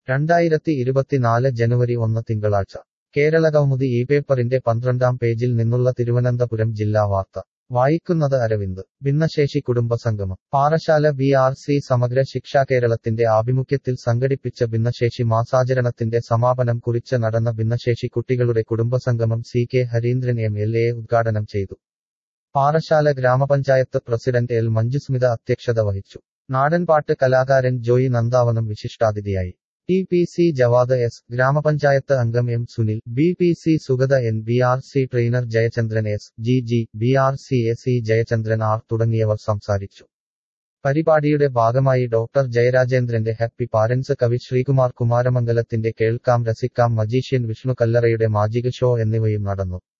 2024 ജനുവരി 1 തിങ്കളാഴ്ച കേരളകൗമുദി ഈ പേപ്പറിന്റെ 12-ാം പേജിൽ നിന്നുള്ള തിരുവനന്തപുരം ജില്ലാ വാർത്ത വായിക്കുന്നത് അരവിന്ദ് ഭിന്നശേഷി കുടുംബസംഗമം പാറശാല BRC സമഗ്ര ശിക്ഷ കേരളത്തിന്റെ ആഭിമുഖ്യത്തിൽ സംഘടിപ്പിച്ച ഭിന്നശേഷി മാസാചരണത്തിന്റെ സമാപനം കുറിച്ച് നടന്ന ഭിന്നശേഷി കുട്ടികളുടെ കുടുംബസംഗമം CK ഹരീന്ദ്രൻ MLA ഉദ്ഘാടനം ചെയ്തു. പാറശാല ഗ്രാമപഞ്ചായത്ത് പ്രസിഡന്റ് L മഞ്ജുസ്മിത അധ്യക്ഷത വഹിച്ചു. നാടൻപാട്ട് കലാകാരൻ ജോയി നന്ദാവനം വിശിഷ്ടാതിഥിയായി. TPC ജവാദ് S, ഗ്രാമപഞ്ചായത്ത് അംഗം M Sunil, BPC Sugatha N, BRC trainer Jayachandran S, GG, BRC SE Jayachandran R തുടങ്ങിയവർ സംസാരിച്ചു. പരിപാടിയുടെ ഭാഗമായി ഡോക്ടർ ജയരാജേന്ദ്രന്റെ ഹാപ്പി പാരന്റ്സ്, കവി ശ്രീകുമാർ കുമാരമംഗലത്തിന്റെ കേൾക്കാം രസിക്കാം, മജീഷ്യൻ വിഷ്ണു കല്ലറയുടെ മാജിക് ഷോ എന്നിവയും നടന്നു.